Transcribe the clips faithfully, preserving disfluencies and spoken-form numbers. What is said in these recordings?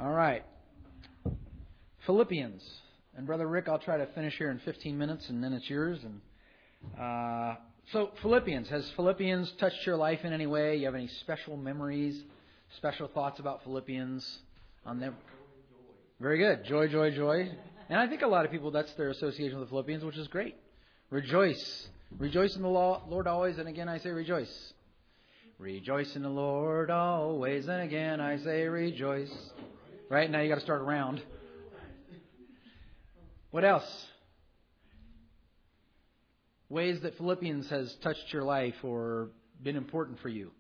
All right. Philippians. And Brother Rick, I'll try to finish here in fifteen minutes, and then it's yours. And uh, so, Philippians. Has Philippians touched your life in any way? You have any special memories, special thoughts about Philippians on them? Very good. Joy, joy, joy. And I think a lot of people, that's their association with the Philippians, which is great. Rejoice. Rejoice in the Lord always, and again I say rejoice. Rejoice in the Lord always, and again I say rejoice. Right? Now you got to start around. What else? Ways that Philippians has touched your life or been important for you.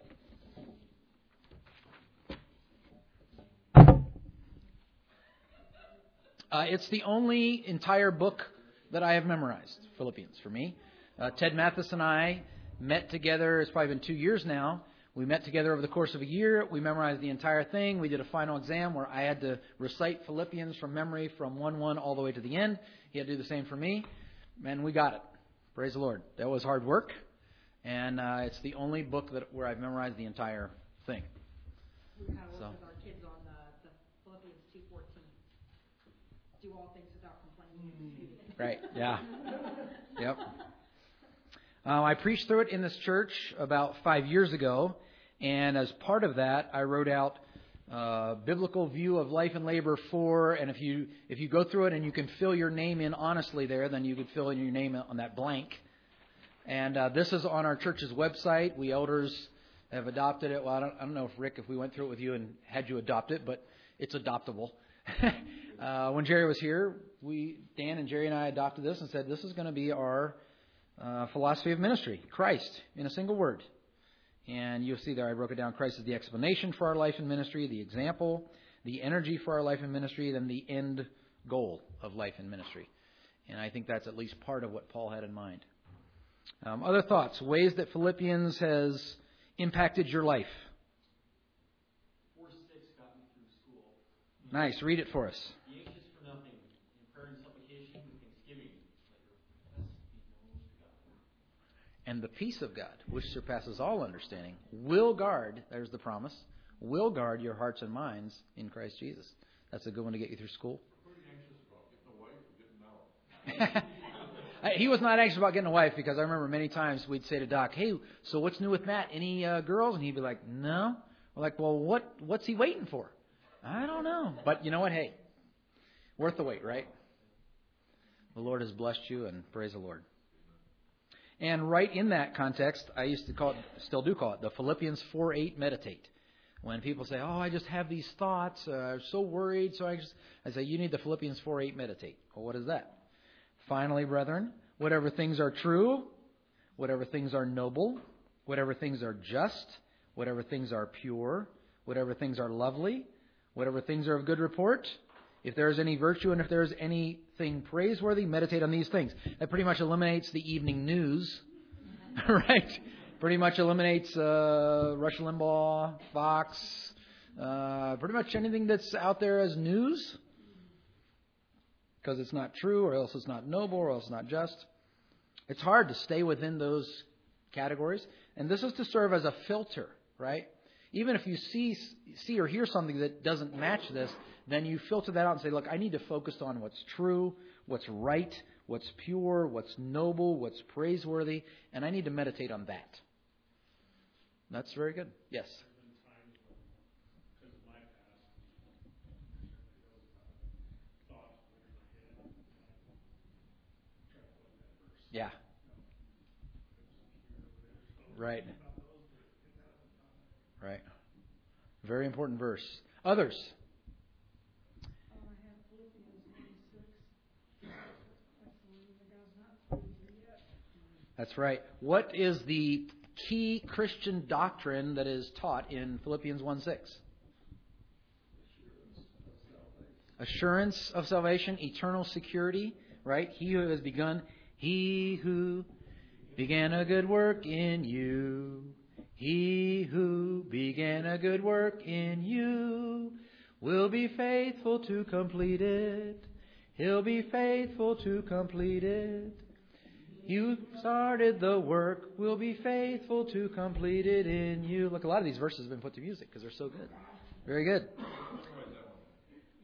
Uh, it's the only entire book that I have memorized, Philippians, for me. Uh, Ted Mathis and I met together. It's probably been two years now. We met together over the course of a year. We memorized the entire thing. We did a final exam where I had to recite Philippians from memory from one one all the way to the end. He had to do the same for me. And we got it. Praise the Lord. That was hard work. And uh, it's the only book that where I've memorized the entire thing. We kind of worked So. with our kids on the, the Philippians two fourteen. Do all things without complaining. Right. Yeah. Yep. Uh, I preached through it in this church about five years ago, and as part of that, I wrote out uh, biblical view of life and labor for. And if you if you go through it and you can fill your name in honestly there, then you could fill in your name on that blank. And uh, this is on our church's website. We elders have adopted it. Well, I don't, I don't know if Rick, if we went through it with you and had you adopt it, but it's adoptable. uh, when Jerry was here, we Dan and Jerry and I adopted this and said this is going to be our Uh, philosophy of ministry, Christ, in a single word. And you'll see there I broke it down. Christ is the explanation for our life and ministry, the example, the energy for our life and ministry, then the end goal of life and ministry. And I think that's at least part of what Paul had in mind. Um, other thoughts, ways that Philippians has impacted your life. four six got me through school. Nice. Read it for us. Be anxious for nothing. In prayer and supplication with thanksgiving. And the peace of God, which surpasses all understanding, will guard, there's the promise, will guard your hearts and minds in Christ Jesus. That's a good one to get you through school. Pretty anxious about getting a wife or getting married. He was not anxious about getting a wife because I remember many times we'd say to Doc, hey, so what's new with Matt? Any uh, girls? And he'd be like, no. We're like, well, what? what's he waiting for? I don't know. But you know what? Hey, worth the wait, right? The Lord has blessed you, and praise the Lord. And right in that context, I used to call it, still do call it, the Philippians four eight meditate. When people say, oh, I just have these thoughts, uh, I'm so worried, so I just, I say, you need the Philippians four eight meditate. Well, what is that? Finally, brethren, whatever things are true, whatever things are noble, whatever things are just, whatever things are pure, whatever things are lovely, whatever things are of good report, if there is any virtue and if there is anything praiseworthy, meditate on these things. That pretty much eliminates the evening news, right? Pretty much eliminates uh, Rush Limbaugh, Fox, uh, pretty much anything that's out there as news, because it's not true, or else it's not noble, or else it's not just. It's hard to stay within those categories, and this is to serve as a filter, right? Even if you see see or hear something that doesn't match this, then you filter that out and say, look, I need to focus on what's true, what's right, what's pure, what's noble, what's praiseworthy, and I need to meditate on that. That's very good. Yes? Yeah. Right. Right. Very important verse. Others? That's right. What is the key Christian doctrine that is taught in Philippians one six? Assurance of salvation, eternal security, right? He who has begun, he who began a good work in you, he who began a good work in you will be faithful to complete it. He'll be faithful to complete it. You started the work, will be faithful to complete it in you. Look, a lot of these verses have been put to music because they're so good. Very good.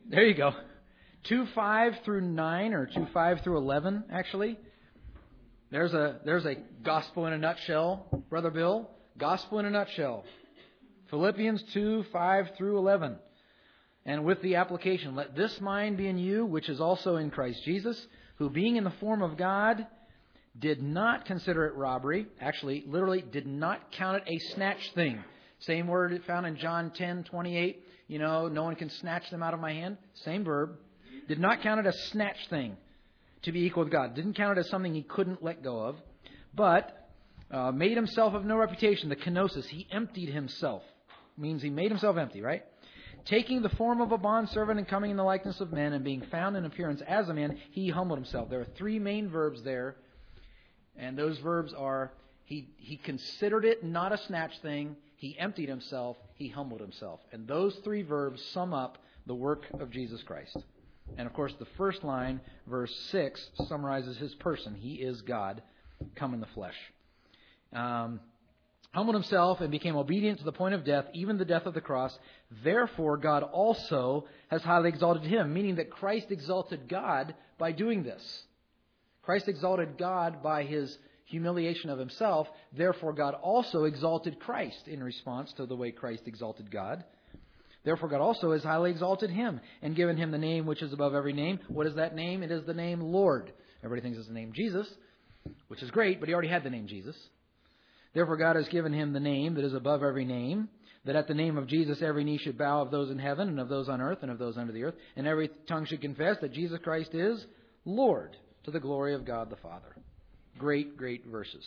There you go. two five through nine, or two five through eleven, actually. There's a there's a gospel in a nutshell, Brother Bill. Gospel in a nutshell. Philippians two five through eleven. And with the application, let this mind be in you, which is also in Christ Jesus, who being in the form of God, did not consider it robbery. Actually, literally, did not count it a snatch thing. Same word found in John ten twenty-eight. You know, no one can snatch them out of my hand. Same verb. Did not count it a snatch thing to be equal with God. Didn't count it as something he couldn't let go of. But uh, made himself of no reputation. The kenosis. He emptied himself. Means he made himself empty, right? Taking the form of a bondservant and coming in the likeness of men and being found in appearance as a man, he humbled himself. There are three main verbs there. And those verbs are, he, he considered it not a snatch thing. He emptied himself. He humbled himself. And those three verbs sum up the work of Jesus Christ. And of course, the first line, verse six, summarizes his person. He is God, come in the flesh. Um, humbled himself and became obedient to the point of death, even the death of the cross. Therefore, God also has highly exalted him, meaning that Christ exalted God by doing this. Christ exalted God by his humiliation of himself. Therefore, God also exalted Christ in response to the way Christ exalted God. Therefore, God also has highly exalted him and given him the name which is above every name. What is that name? It is the name Lord. Everybody thinks it's the name Jesus, which is great, but he already had the name Jesus. Therefore, God has given him the name that is above every name, that at the name of Jesus every knee should bow, of those in heaven and of those on earth and of those under the earth, and every tongue should confess that Jesus Christ is Lord, to the glory of God the Father. Great, great verses.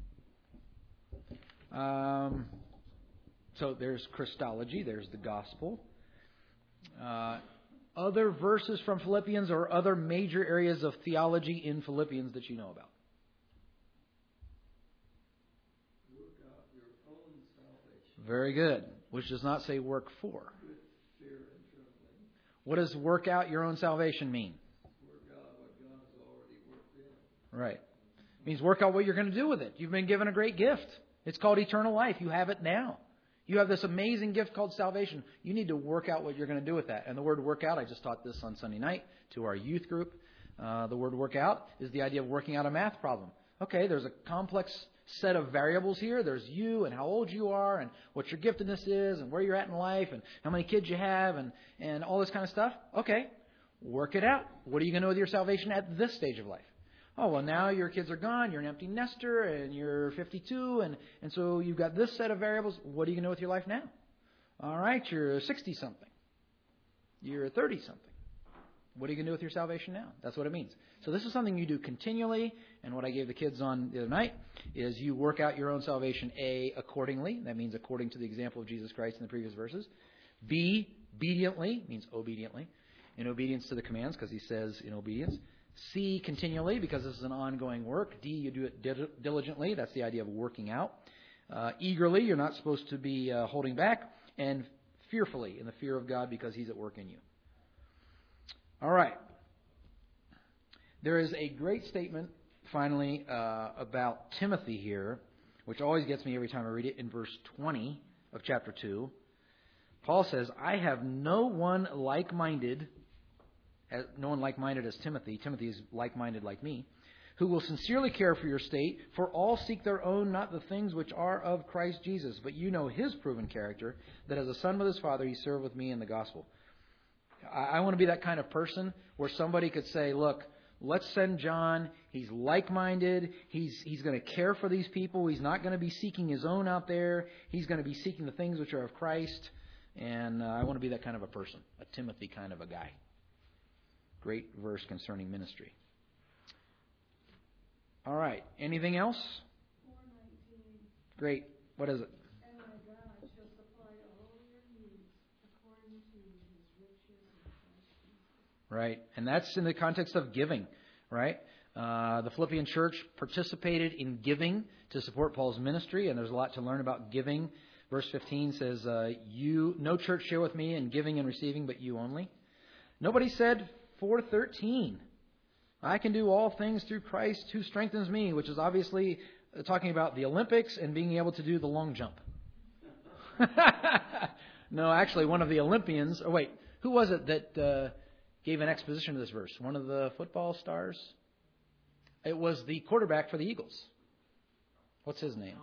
Um, so there's Christology, there's the gospel. Uh, other verses from Philippians or other major areas of theology in Philippians that you know about? Very good. Which does not say work for. What does work out your own salvation mean? Work out what God has already worked in. Right. It means work out what you're going to do with it. You've been given a great gift. It's called eternal life. You have it now. You have this amazing gift called salvation. You need to work out what you're going to do with that. And the word work out, I just taught this on Sunday night to our youth group. Uh, the word work out is the idea of working out a math problem. Okay, there's a complex set of variables here. There's you and how old you are and what your giftedness is and where you're at in life and how many kids you have and, and all this kind of stuff. Okay, work it out. What are you going to do with your salvation at this stage of life? Oh, well, now your kids are gone. You're an empty nester and you're fifty-two. And, and so you've got this set of variables. What are you going to do with your life now? All right, you're sixty-something. You're thirty-something. What are you going to do with your salvation now? That's what it means. So this is something you do continually. And what I gave the kids on the other night is you work out your own salvation, A, accordingly. That means according to the example of Jesus Christ in the previous verses. B, obediently, means obediently. In obedience to the commands, because he says in obedience. C, continually, because this is an ongoing work. D, you do it diligently. That's the idea of working out. Uh, eagerly, you're not supposed to be uh, holding back. And fearfully, in the fear of God, because he's at work in you. All right. There is a great statement, finally, uh, about Timothy here, which always gets me every time I read it, in verse twenty of chapter two. Paul says, I have no one like-minded, as, no one like-minded as Timothy. Timothy is like-minded like me, who will sincerely care for your state, for all seek their own, not the things which are of Christ Jesus. But you know his proven character, that as a son with his father, he served with me in the gospel. I want to be that kind of person where somebody could say, look, let's send John. He's like-minded. He's he's going to care for these people. He's not going to be seeking his own out there. He's going to be seeking the things which are of Christ. And uh, I want to be that kind of a person, a Timothy kind of a guy. Great verse concerning ministry. All right. Anything else? four nineteen. Great. What is it? And my God shall supply all your needs according to his riches in Christ Jesus. Right. And that's in the context of giving, right? Uh, the Philippian church participated in giving to support Paul's ministry, and there's a lot to learn about giving. Verse fifteen says, uh, "You, no church share with me in giving and receiving, but you only." Nobody said four thirteen. I can do all things through Christ who strengthens me, which is obviously talking about the Olympics and being able to do the long jump. No, actually, one of the Olympians, oh wait, Who was it that uh, gave an exposition to this verse? One of the football stars? It was the quarterback for the Eagles. What's his name?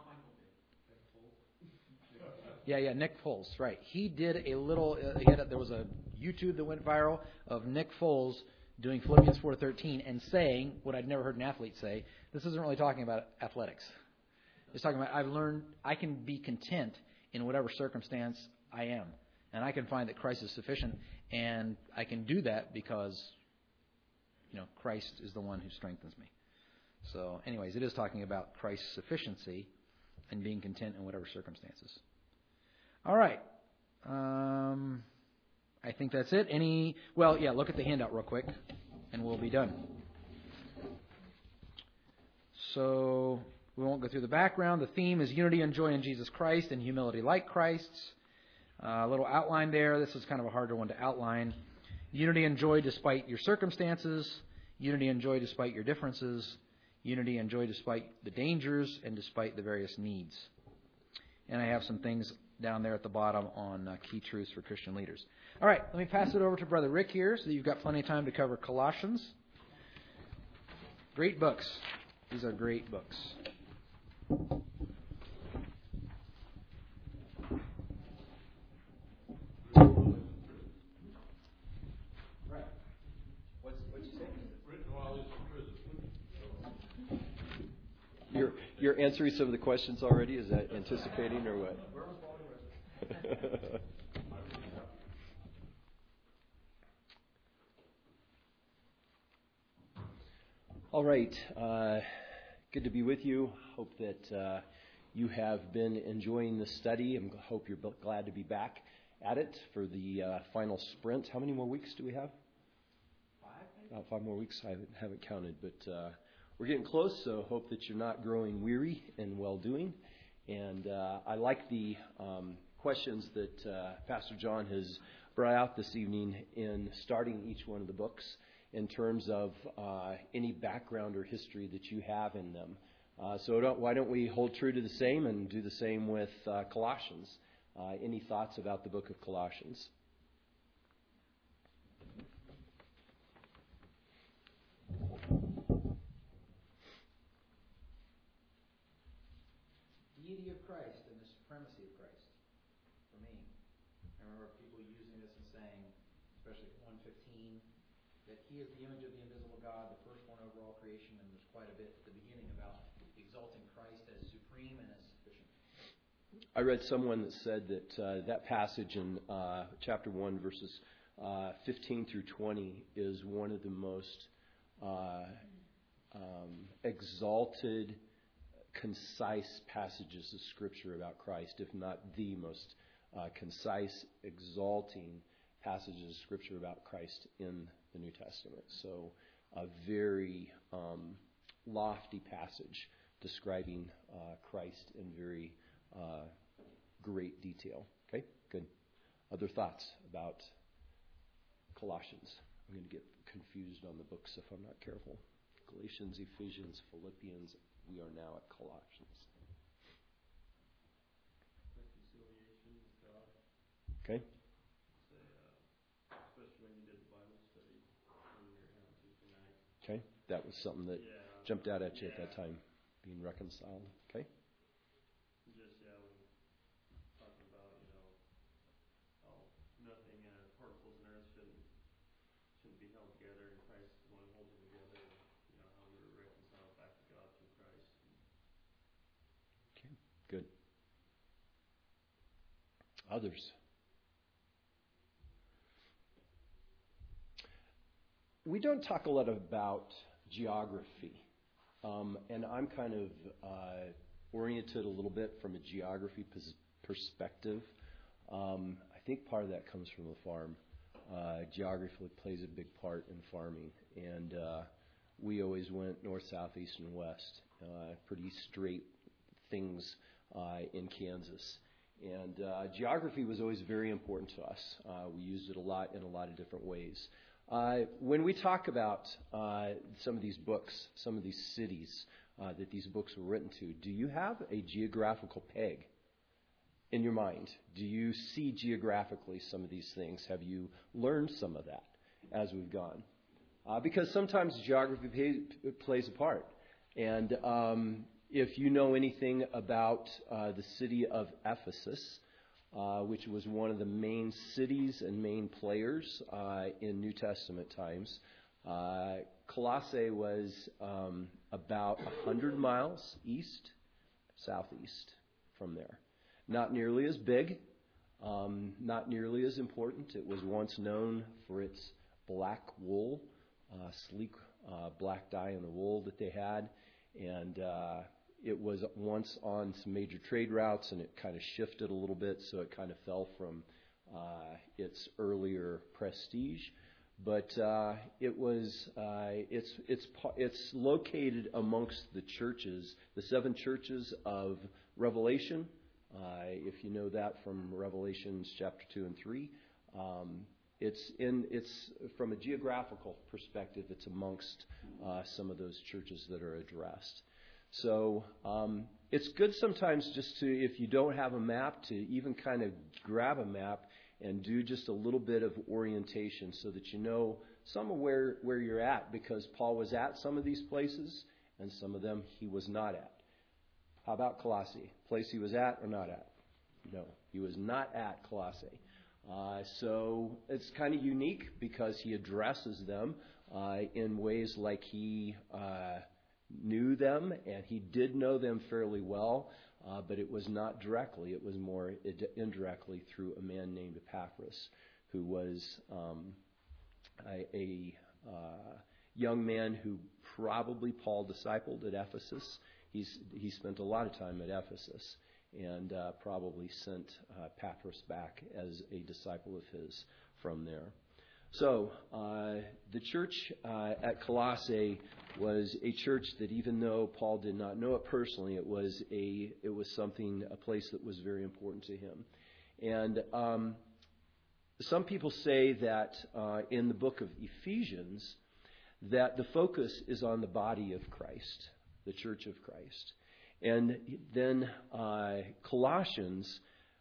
Yeah, yeah, Nick Foles, right. He did a little, uh, he had a, there was a YouTube that went viral of Nick Foles doing Philippians four thirteen and saying what I'd never heard an athlete say. This isn't really talking about athletics. It's talking about I've learned I can be content in whatever circumstance I am. And I can find that Christ is sufficient, and I can do that because, you know, Christ is the one who strengthens me. So, anyways, it is talking about Christ's sufficiency and being content in whatever circumstances. All right. Um, I think that's it. Any, well, yeah, look at the handout real quick, and we'll be done. So, we won't go through the background. The theme is unity and joy in Jesus Christ and humility like Christ's. Uh, a little outline there. This is kind of a harder one to outline. Unity and joy despite your circumstances. Unity and joy despite your differences. Unity and joy despite the dangers and despite the various needs. And I have some things down there at the bottom on uh, key truths for Christian leaders. All right, let me pass it over to Brother Rick here so that you've got plenty of time to cover Colossians. Great books. These are great books. You're, you're answering some of the questions already? Is that anticipating or what? All right. Uh, good to be with you. Hope that uh, you have been enjoying the study. I hope you're glad to be back at it for the uh, final sprint. How many more weeks do we have? Five. Uh, five more weeks. I haven't, haven't counted, but uh, we're getting close, so hope that you're not growing weary in well-doing. And uh, I like the um, questions that uh, Pastor John has brought out this evening in starting each one of the books in terms of uh, any background or history that you have in them. Uh, so don't, why don't we hold true to the same and do the same with uh, Colossians? Uh, any thoughts about the book of Colossians? Deity of Christ and the supremacy of Christ, for me. I remember people using this and saying, especially one fifteen, that he is the image of the invisible God, the firstborn over all creation, and there's quite a bit at the beginning about exalting Christ as supreme and as sufficient. I read someone that said that uh, that passage in uh, chapter one, verses uh, fifteen through twenty, is one of the most uh, um, exalted, concise passages of Scripture about Christ, if not the most uh, concise, exalting passages of Scripture about Christ in the New Testament. So a very um, lofty passage describing uh, Christ in very uh, great detail. Okay, good. Other thoughts about Colossians? I'm going to get confused on the books if I'm not careful. Galatians, Ephesians, Philippians. We are now at Colossians. Reconciliation with God. Okay. Say, uh, especially when you did the Bible study when we were having Tuesday night. Okay. That was something that Yeah. jumped out at you at Yeah. that time, being reconciled. Okay. Just, yeah, when talking about, you know, how nothing, uh, particles in earth shouldn't, shouldn't be held together, and Christ is the one who holds them together. You know, how we were reconciled back to God through Christ. Okay. Good. Others. We don't talk a lot about geography, um, and I'm kind of uh, oriented a little bit from a geography pers- perspective. Um, I think part of that comes from the farm. Uh, geography plays a big part in farming, and uh, we always went north, south, east, and west. Uh, pretty straight things uh, in Kansas. And uh, geography was always very important to us. Uh, we used it a lot in a lot of different ways. Uh, when we talk about uh, some of these books, some of these cities uh, that these books were written to, do you have a geographical peg in your mind? Do you see geographically some of these things? Have you learned some of that as we've gone? Uh, because sometimes geography pay, plays a part. And um, if you know anything about uh, the city of Ephesus, uh, which was one of the main cities and main players uh, in New Testament times, uh, Colossae was um, about one hundred miles east, southeast from there. Not nearly as big, um, not nearly as important. It was once known for its black wool, uh, sleek uh, black dye in the wool that they had. And uh, it was once on some major trade routes, and it kind of shifted a little bit, so it kind of fell from uh, its earlier prestige. But uh, it was uh, it's it's it's located amongst the churches, the seven churches of Revelation. Uh, if you know that from Revelations chapter two and three, um, it's in it's from a geographical perspective. It's amongst uh, some of those churches that are addressed. So um, it's good sometimes just to, if you don't have a map, to even kind of grab a map and do just a little bit of orientation so that you know some of where, where you're at, because Paul was at some of these places and some of them he was not at. How about Colossae? Place he was at or not at? No, he was not at Colossae. Uh, so it's kind of unique because he addresses them uh, in ways like he uh, knew them, and he did know them fairly well. Uh, but it was not directly. It was more indirectly through a man named Epaphras, who was um, a, a uh, young man who probably Paul discipled at Ephesus. He's, he spent a lot of time at Ephesus and uh, probably sent uh, Epaphras back as a disciple of his from there. So uh, the church uh, at Colossae was a church that, even though Paul did not know it personally, it was a it was something, a place that was very important to him. And um, some people say that uh, in the book of Ephesians, that the focus is on the body of Christ, the church of Christ. And then uh, Colossians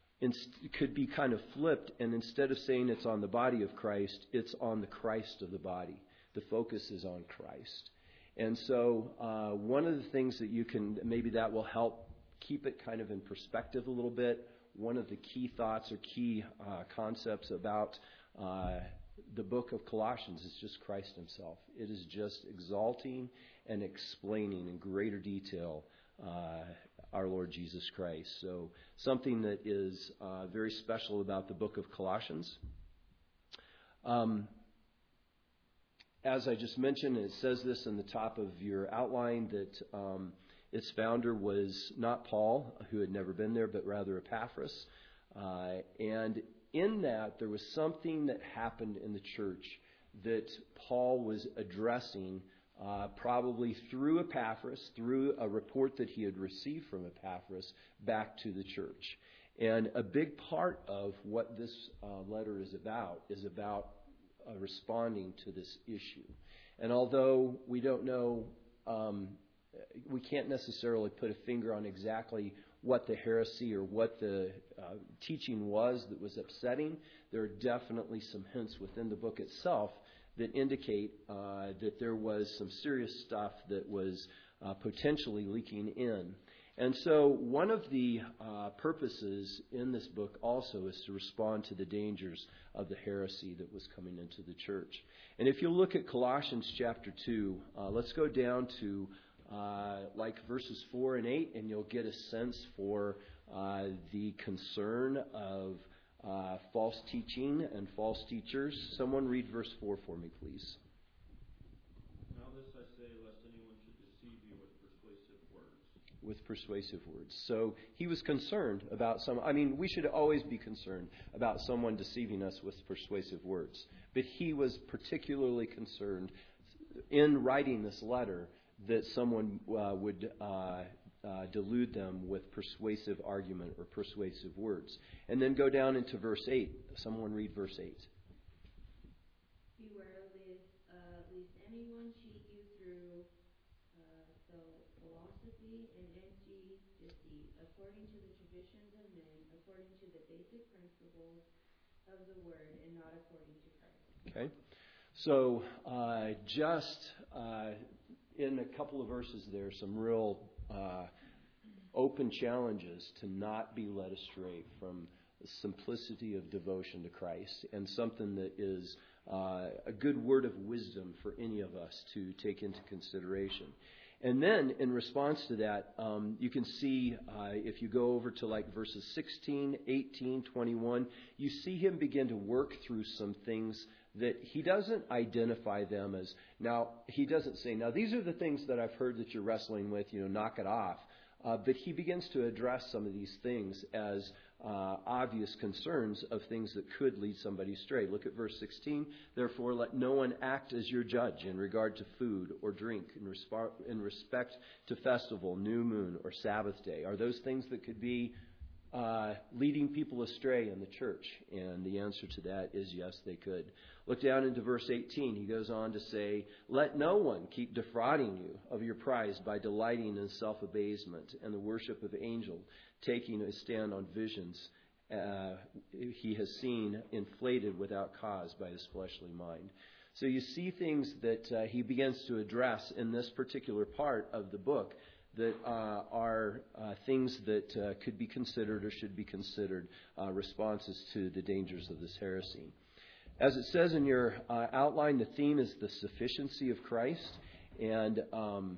could be kind of flipped, and instead of saying it's on the body of Christ, it's on the Christ of the body. The focus is on Christ. And so uh, one of the things that you can, maybe that will help keep it kind of in perspective a little bit. One of the key thoughts or key uh, concepts about uh, the book of Colossians is just Christ himself. It is just exalting and explaining in greater detail uh, our Lord Jesus Christ. So something that is uh, very special about the book of Colossians. Um, as I just mentioned, it says this in the top of your outline, that um, its founder was not Paul, who had never been there, but rather Epaphras. Uh, and in that, there was something that happened in the church that Paul was addressing Uh, probably through Epaphras, through a report that he had received from Epaphras, back to the church. And a big part of what this uh, letter is about is about uh, responding to this issue. And although we don't know, um, we can't necessarily put a finger on exactly what the heresy or what the uh, teaching was that was upsetting, there are definitely some hints within the book itself that indicate uh, that there was some serious stuff that was uh, potentially leaking in. And so one of the uh, purposes in this book also is to respond to the dangers of the heresy that was coming into the church. And if you look at Colossians chapter two, uh, let's go down to uh, like verses four and eight, and you'll get a sense for uh, the concern of Uh, false teaching and false teachers. Someone read verse four for me, please. Now this I say, lest anyone should deceive you with persuasive words. With persuasive words. So he was concerned about some, I mean, we should always be concerned about someone deceiving us with persuasive words. But he was particularly concerned in writing this letter that someone uh, would uh, Uh, delude them with persuasive argument or persuasive words. And then go down into verse eight. Someone read verse eight. Beware lest, uh, lest anyone cheat you through uh, so philosophy and empty deceit of according to the traditions of men, according to the basic principles of the Word, and not according to Christ. Okay. So uh, just uh, in a couple of verses there, some real uh, open challenges to not be led astray from the simplicity of devotion to Christ, and something that is uh, a good word of wisdom for any of us to take into consideration. And then, in response to that, um, you can see, uh, if you go over to like verses sixteen, eighteen, twenty-one, you see him begin to work through some things that he doesn't identify them as. Now, he doesn't say, now these are the things that I've heard that you're wrestling with, you know, knock it off. Uh, but he begins to address some of these things as uh, obvious concerns of things that could lead somebody astray. Look at verse sixteen. Therefore, let no one act as your judge in regard to food or drink, in, resp- in respect to festival, new moon, or Sabbath day. Are those things that could be uh, leading people astray in the church? And the answer to that is yes, they could. Look down into verse eighteen. He goes on to say, let no one keep defrauding you of your prize by delighting in self-abasement and the worship of angels, taking a stand on visions uh, he has seen inflated without cause by his fleshly mind. So you see things that uh, he begins to address in this particular part of the book that uh, are uh, things that uh, could be considered or should be considered uh, responses to the dangers of this heresy. As it says in your uh, outline, the theme is the sufficiency of Christ. And um,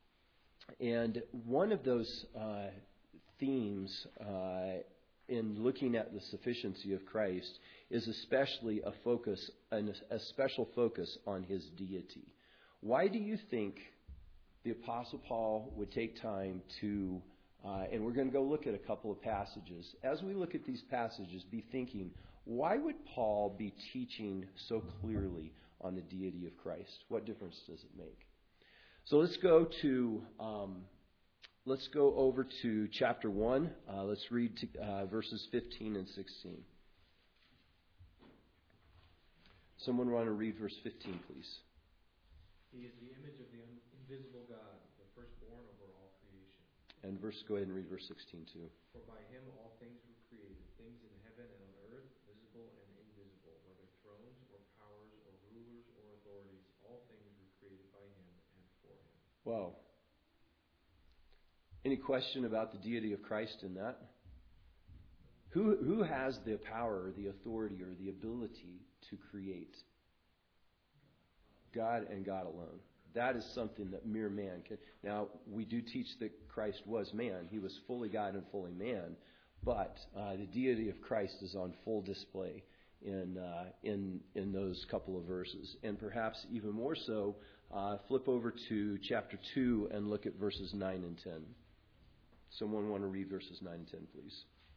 and one of those uh, themes uh, in looking at the sufficiency of Christ is especially a focus, an, a special focus on his deity. Why do you think the Apostle Paul would take time to, uh, and we're going to go look at a couple of passages. As we look at these passages, be thinking, why would Paul be teaching so clearly on the deity of Christ? What difference does it make? So let's go to, um, let's go over to chapter one. Uh, let's read to, uh, verses fifteen and sixteen. Someone want to read verse fifteen, please. He is the image of the invisible God, the firstborn over all creation. And verse, go ahead and read verse sixteen too. For by him all things were created, things in heaven and on earth, visible and invisible, whether thrones or powers or rulers or authorities, all things were created by him and for him. Wow. Any question about the deity of Christ in that? Who who has the power or the authority or the ability to create? God and God alone. That is something that mere man can. Now, we do teach that Christ was man. He was fully God and fully man. But uh, the deity of Christ is on full display in uh, in in those couple of verses. And perhaps even more so, uh, flip over to chapter two and look at verses nine and ten. Someone want to read verses nine and ten, please?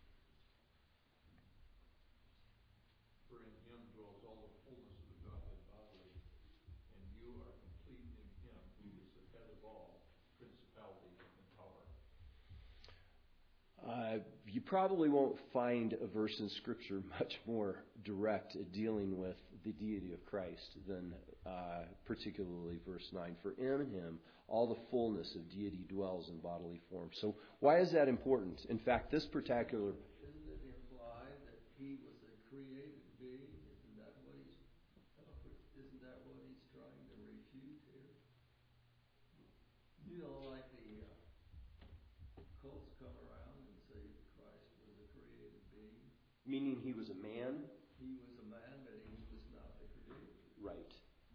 For in him dwells all the fullness of the Godhead bodily, and you are complete in him who is the head of all principality and power. Uh, you probably won't find a verse in Scripture much more direct at dealing with the deity of Christ than uh, particularly verse nine. For in him all the fullness of deity dwells in bodily form. So why is that important? In fact, this particular... Isn't it implied that he was a created being? Isn't that what he's isn't that what he's trying to refute here? You know, like the uh, cults come around and say Christ was a created being. Meaning he was a man? He was a man, but he was not the creator. Right.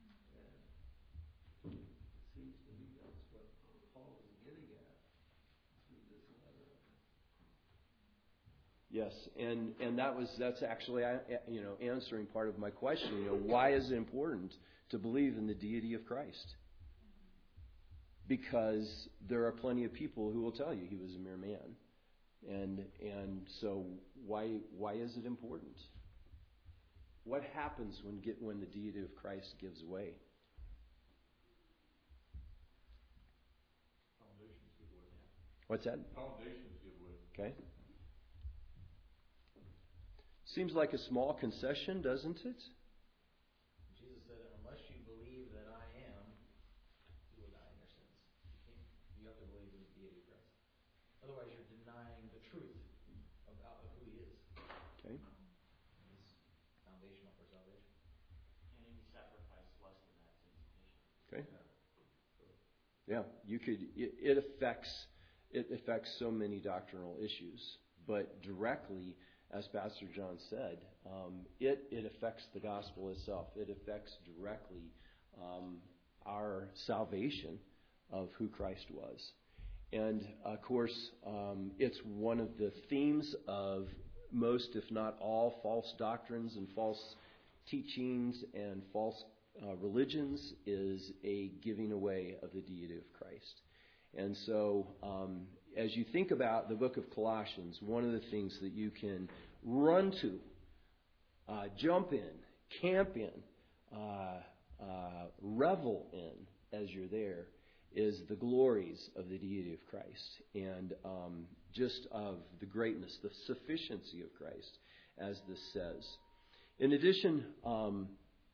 And it seems to me that's what Paul is getting at through this letter. Yes, and and that was that's actually uh, you know answering part of my question. You know, why is it important to believe in the deity of Christ? Because there are plenty of people who will tell you he was a mere man, and and so why why is it important? What happens when get when the deity of Christ gives way? Foundations give way. What's that? Foundations give way. Okay. Seems like a small concession, doesn't it? Jesus said, unless you believe that I am, you will die in your sins. You, can't, you have to believe in the deity of Christ. Otherwise, you're denying the sacrifice less than that's insufficient. Okay. Yeah, you could. It, it affects it affects so many doctrinal issues, but directly, as Pastor John said, um, it it affects the gospel itself. It affects directly um, our salvation of who Christ was, and of course, um, it's one of the themes of most, if not all, false doctrines and false teachings and false uh, religions is a giving away of the deity of Christ. And so um, as you think about the book of Colossians, one of the things that you can run to, uh, jump in, camp in, uh, uh, revel in as you're there is the glories of the deity of Christ and um, just of the greatness, the sufficiency of Christ, as this says. In addition um,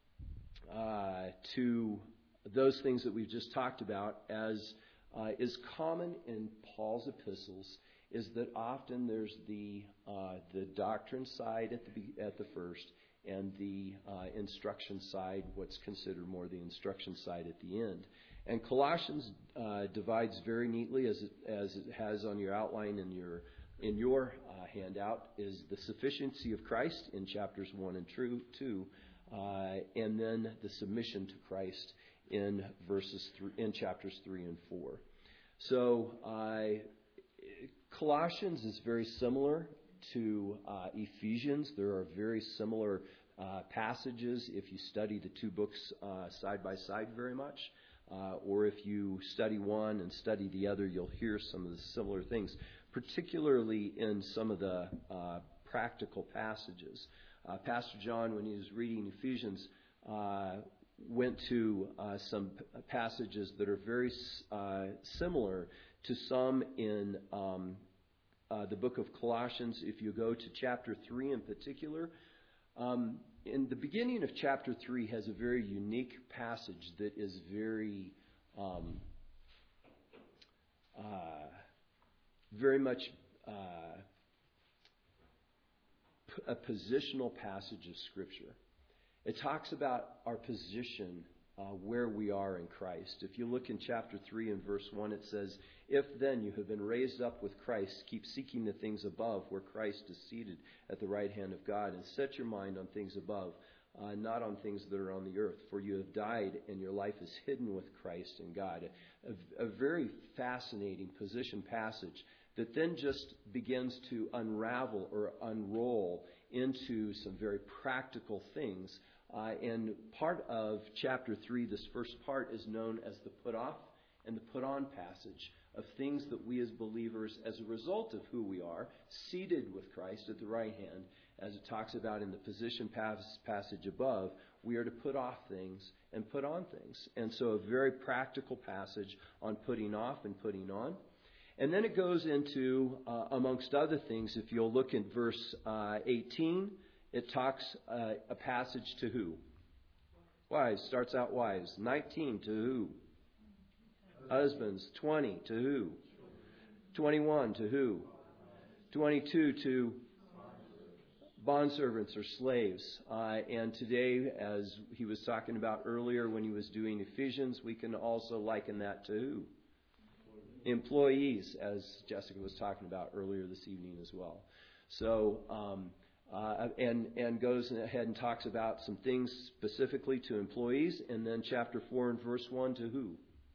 uh, to those things that we've just talked about, as uh, is common in Paul's epistles, is that often there's the uh, the doctrine side at the at the first, and the uh, instruction side, what's considered more the instruction side at the end. And Colossians uh, divides very neatly, as it, as it has on your outline in your in your uh, handout, is the sufficiency of Christ in chapters one and two, uh, and then the submission to Christ in verses th- in chapters three and four. So uh, Colossians is very similar to uh, Ephesians. There are very similar uh, passages if you study the two books uh, side by side very much. Uh, or if you study one and study the other, you'll hear some of the similar things, particularly in some of the uh, practical passages. Uh, Pastor John, when he was reading Ephesians, uh, went to uh, some p- passages that are very uh, similar to some in um, uh, the book of Colossians. If you go to chapter three in particular, um, in the beginning of chapter three has a very unique passage that is very, um, uh, very much uh, p- a positional passage of Scripture. It talks about our position, uh, where we are in Christ. If you look in chapter three and verse one, it says, "If then you have been raised up with Christ, keep seeking the things above, where Christ is seated at the right hand of God, and set your mind on things above, uh, not on things that are on the earth. For you have died, and your life is hidden with Christ in God." A, a very fascinating position passage that then just begins to unravel or unroll into some very practical things. Uh, and part of chapter three, this first part, is known as the put off and the put on passage of things that we as believers, as a result of who we are, seated with Christ at the right hand, as it talks about in the position pas- passage above, we are to put off things and put on things. And so a very practical passage on putting off and putting on. And then it goes into, uh, amongst other things, if you'll look at verse uh, eighteen, it talks uh, a passage to who? Wives. Starts out wives. nineteen, to who? Husbands. twenty, to who? twenty-one, to who? twenty-two, to bondservants or slaves. Uh, and today, as he was talking about earlier when he was doing Ephesians, we can also liken that to who? Employees, as Jessica was talking about earlier this evening as well. So, um, uh, and and goes ahead and talks about some things specifically to employees, and then chapter four and verse one to who?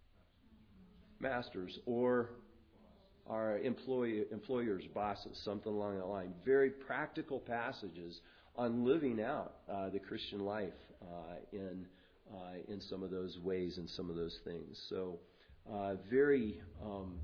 Masters, or our employee, employers, bosses, something along that line. Very practical passages on living out uh, the Christian life uh, in uh, in some of those ways and some of those things. So. Uh, very, um,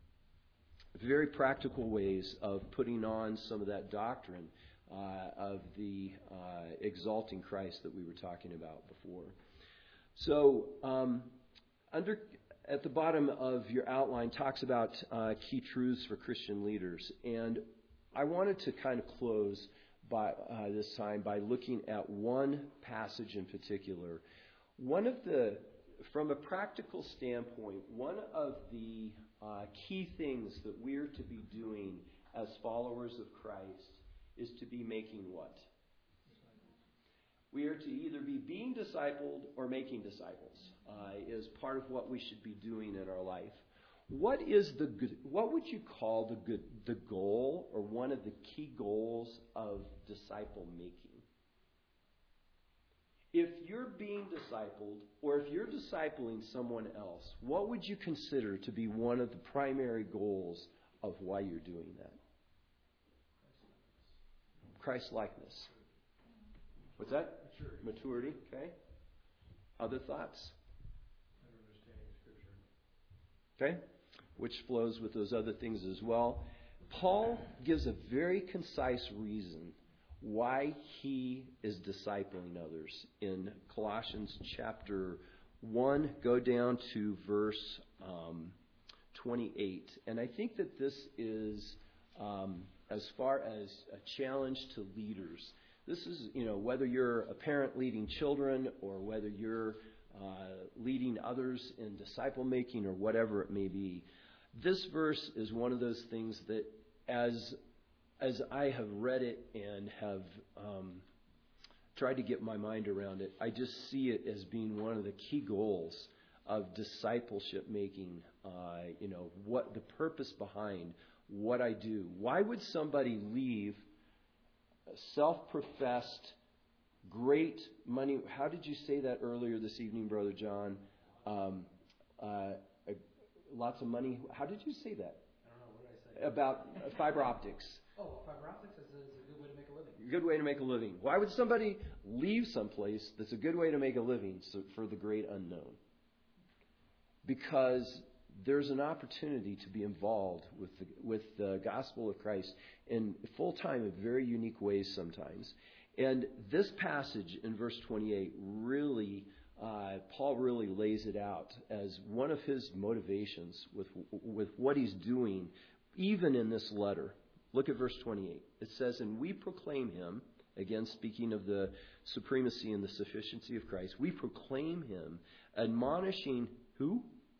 very practical ways of putting on some of that doctrine uh, of the uh, exalting Christ that we were talking about before. So, um, under at the bottom of your outline talks about uh, key truths for Christian leaders, and I wanted to kind of close by uh, this time by looking at one passage in particular. One of the From a practical standpoint, one of the uh, key things that we're to be doing as followers of Christ is to be making what? We are to either be being discipled or making disciples, uh, is part of what we should be doing in our life. What is the good, what would you call the good, the goal or one of the key goals of disciple making? If you're being discipled or if you're discipling someone else, what would you consider to be one of the primary goals of why you're doing that? Christ-likeness. What's that? Maturity. Maturity, okay. Other thoughts? Better understanding of Scripture. Okay. Which flows with those other things as well. Paul gives a very concise reason why he is discipling others in Colossians chapter one. Go down to verse um, twenty-eight. And I think that this is, um, as far as a challenge to leaders, this is, you know, whether you're a parent leading children or whether you're uh, leading others in disciple making or whatever it may be. This verse is one of those things that as as I have read it and have um, tried to get my mind around it, I just see it as being one of the key goals of discipleship making. Uh, you know, what the purpose behind what I do. Why would somebody leave a self-professed, great money? How did you say that earlier this evening, Brother John? Um, uh, uh, lots of money. How did you say that? I don't know. What did I say? About uh, fiber optics. Oh, fiber optics is a, is a good way to make a living. Good way to make a living. Why would somebody leave someplace that's a good way to make a living so, for the great unknown? Because there's an opportunity to be involved with the, with the gospel of Christ in full time in very unique ways sometimes. And this passage in verse twenty-eight really, uh, Paul really lays it out as one of his motivations with with what he's doing, even in this letter. Look at verse twenty-eight. It says, "And we proclaim him," again speaking of the supremacy and the sufficiency of Christ, "we proclaim him, admonishing" who?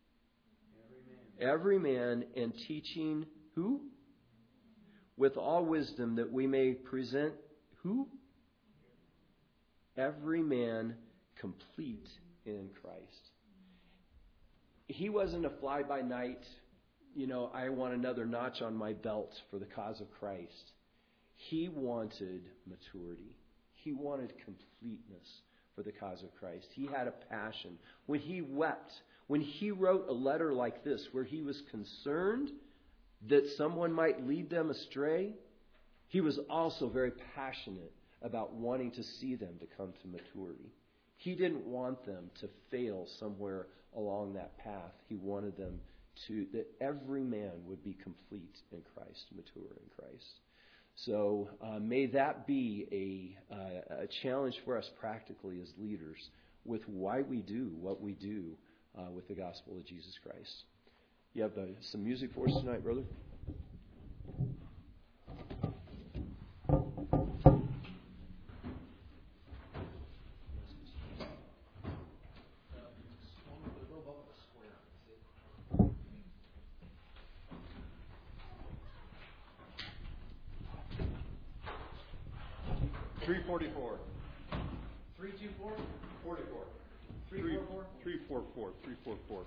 Every man, and teaching who? With all wisdom, that we may present who? Every man complete in Christ. He wasn't a fly-by-night, you know, I want another notch on my belt for the cause of Christ. He wanted maturity. He wanted completeness for the cause of Christ. He had a passion. When he wept, when he wrote a letter like this, where he was concerned that someone might lead them astray, he was also very passionate about wanting to see them to come to maturity. He didn't want them to fail somewhere along that path. He wanted them to, that every man would be complete in Christ, mature in Christ. So uh, may that be a, uh, a challenge for us practically as leaders with why we do what we do uh, with the gospel of Jesus Christ. You have uh, some music for us tonight, brother? Three forty-four. Three two four. Forty-four. Three Three, four four. three four four. Three four four.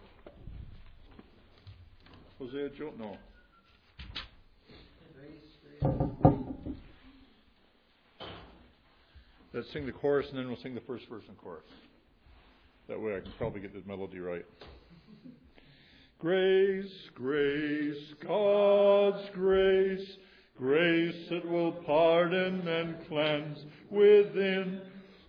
Hosea Joe? No. Let's sing the chorus and then we'll sing the first verse and chorus. That way I can probably get the melody right. Grace, grace, God's grace, grace that will pardon and cleanse within.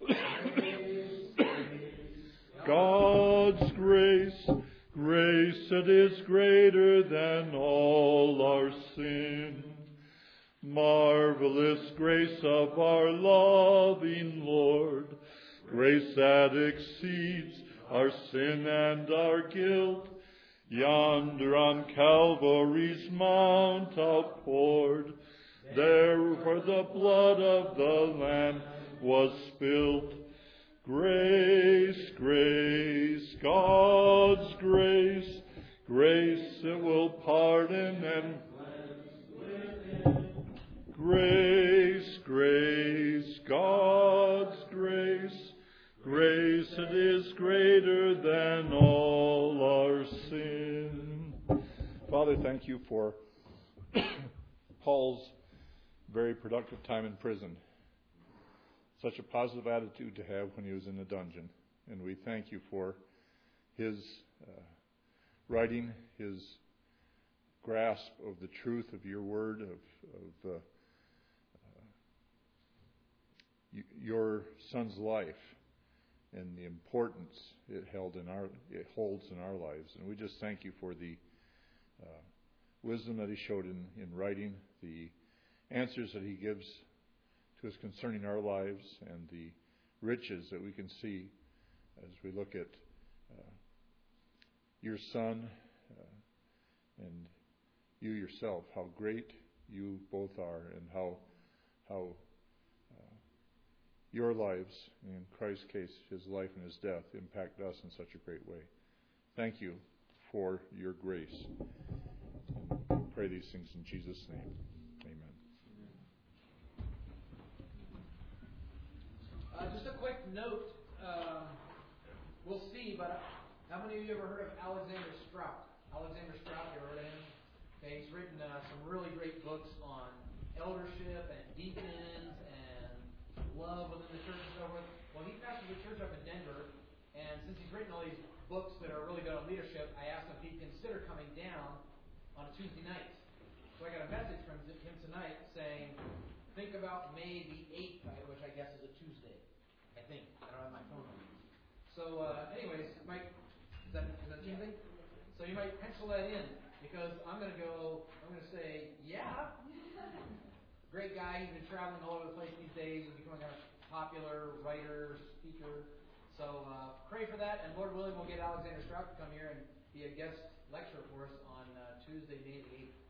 God's grace, grace that is greater than all our sin. Marvelous grace of our loving Lord, grace that exceeds our sin and our guilt, yonder on Calvary's mount outpoured, there where the blood of the Lamb was spilled. Grace, grace, God's grace, grace that will pardon and grace, grace, God's grace, Grace that is greater than all our sin. Father, thank you for Paul's very productive time in prison. Such a positive attitude to have when he was in the dungeon. And we thank you for his uh, writing, his grasp of the truth of your word, of, of uh, uh, y- your son's life, and the importance it held in our it holds in our lives. And we just thank you for the uh, wisdom that he showed in, in writing, the answers that he gives to us concerning our lives, and the riches that we can see as we look at uh, your son uh, and you yourself, how great you both are, and how how uh, your lives, in Christ's case, his life and his death, impact us in such a great way. Thank you for your grace. And we pray these things in Jesus' name. Amen. Uh, just a quick note. Um, we'll see, but how many of you ever heard of Alexander Strout? Alexander Strout, you ever heard of him? Okay, he's written uh, some really great books on eldership and deacons and love within the church and so forth. Well, he pastors a church up in Denver, and since he's written all these books that are really good on leadership, I asked him if he'd consider coming down on a Tuesday night. So I got a message from him tonight saying, think about May the eighth, which I guess is a Tuesday. I think. I don't have my phone on me. So, uh, anyways, Mike, is that, is that Tuesday? So you might pencil that in, because I'm going to go, I'm going to say, yeah. Great guy. He's been traveling all over the place these days and becoming a popular writer, speaker. So uh, pray for that, and Lord willing, we'll get Alexander Strout to come here and be a guest lecturer for us on uh, Tuesday, May the eighth.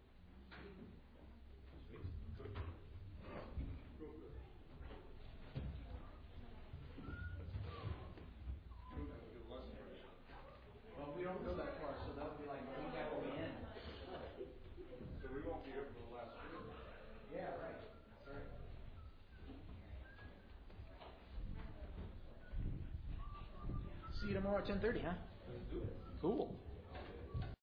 Well, we don't go that far, so that'll be like a week after we end. So we won't be here for the last week. Yeah, right. That's right. See you tomorrow at ten thirty, huh? Let's do it. Cool.